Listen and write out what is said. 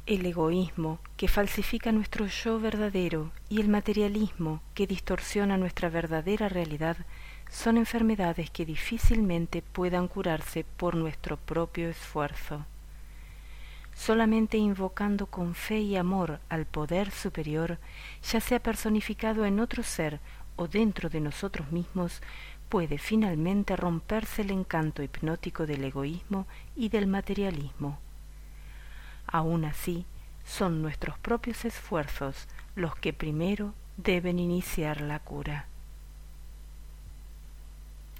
El egoísmo, que falsifica nuestro yo verdadero, y el materialismo, que distorsiona nuestra verdadera realidad, son enfermedades que difícilmente puedan curarse por nuestro propio esfuerzo. Solamente invocando con fe y amor al poder superior, ya sea personificado en otro ser o dentro de nosotros mismos, puede finalmente romperse el encanto hipnótico del egoísmo y del materialismo. Aún así, son nuestros propios esfuerzos los que primero deben iniciar la cura.